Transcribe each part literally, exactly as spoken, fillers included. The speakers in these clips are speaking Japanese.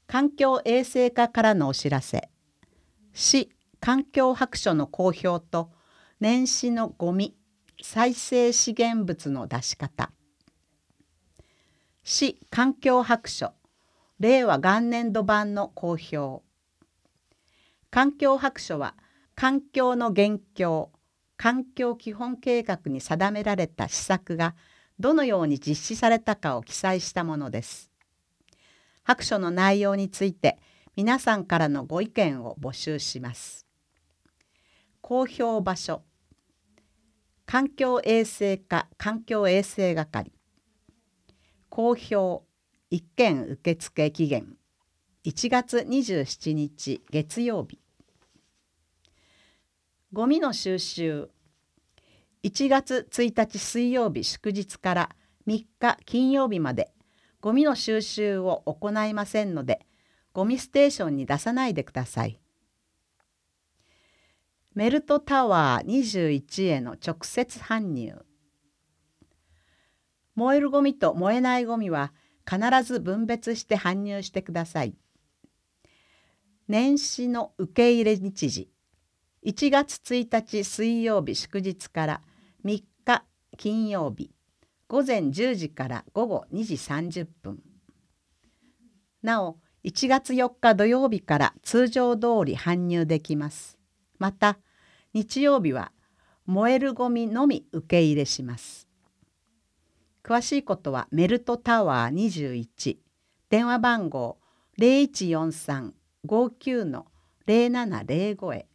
環境衛生課からのお知らせ。市環境白書の公表と年始のゴミ再生資源物の出し方。市環境白書令和元年度版の公表。環境白書は環境の現況、環境基本計画に定められた施策がどのように実施されたかを記載したものです。白書の内容について皆さんからのご意見を募集します。公表場所、環境衛生課環境衛生係。公表一件受付期限いちがつにじゅうしちにち月曜日。ゴミの収集いちがつついたち水曜日祝日からみっか金曜日までゴミの収集を行いませんので、ゴミステーションに出さないでください。メルトタワーにじゅういちへの直接搬入。燃えるゴミと燃えないゴミは必ず分別して搬入してください。年始の受け入れ日時いちがつついたち水曜日祝日からみっか金曜日ごぜんじゅうじからごごにじさんじゅっぷん。なおいちがつよっか土曜日から通常通り搬入できます。また日曜日は燃えるゴミのみ受け入れします。詳しいことはメルトタワーにじゅういち電話番号 ゼロいちよんさん ごきゅう ゼロななゼロご へ。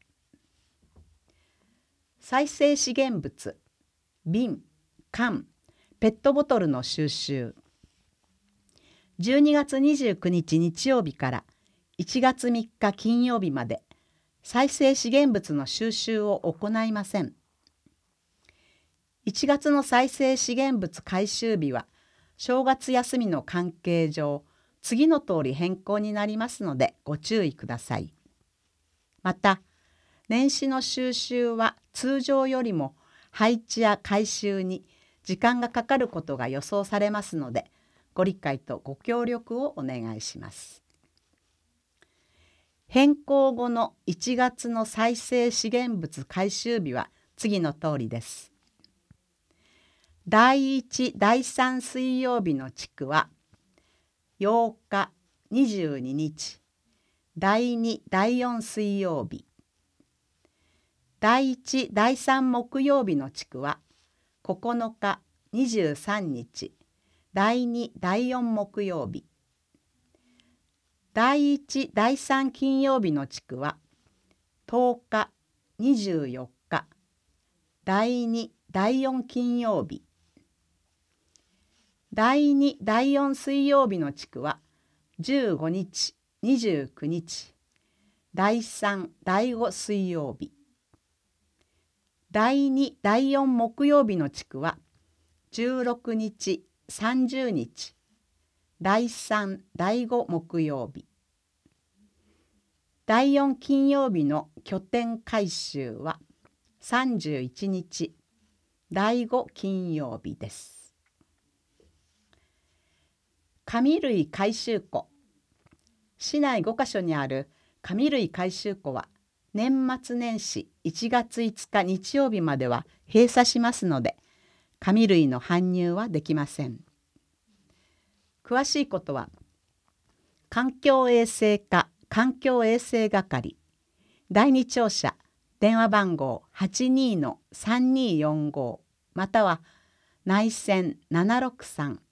再生資源物瓶、缶、ペットボトルの収集。じゅうにがつにじゅうくにち日曜日からいちがつみっか金曜日まで再生資源物の収集を行いません。いちがつの再生資源物回収日は正月休みの関係上次の通り変更になりますのでご注意ください。また年始の収集は通常よりも配置や回収に時間がかかることが予想されますのでご理解とご協力をお願いします。変更後のいちがつの再生資源物回収日は次の通りです。だいいち、だいさん水曜日の地区はようか、にじゅうににち、だいに、だいよん水曜日。だいいち、だいさん木曜日の地区はここのか、にじゅうさんにち、だいに、だいよん木曜日。だいいち、だいさん金曜日の地区はとおか、にじゅうよっか、だいに、だいよん金曜日。だいに、だいよん水曜日の地区はじゅうごにち、にじゅうくにち、だいさん、だいご水曜日。だいに、だいよん木曜日の地区はじゅうろくにち、さんじゅうにち、だいさん、だいご木曜日。だいよん金曜日の拠点回収はさんじゅういちにち、だいご金曜日です。紙類回収庫。市内ごかしょにある紙類回収庫は年末年始いちがついつか日曜日までは閉鎖しますので紙類の搬入はできません。詳しいことは環境衛生課環境衛生係だいに庁舎電話番号 はちにーのさんにーよんご または内線ななろくさん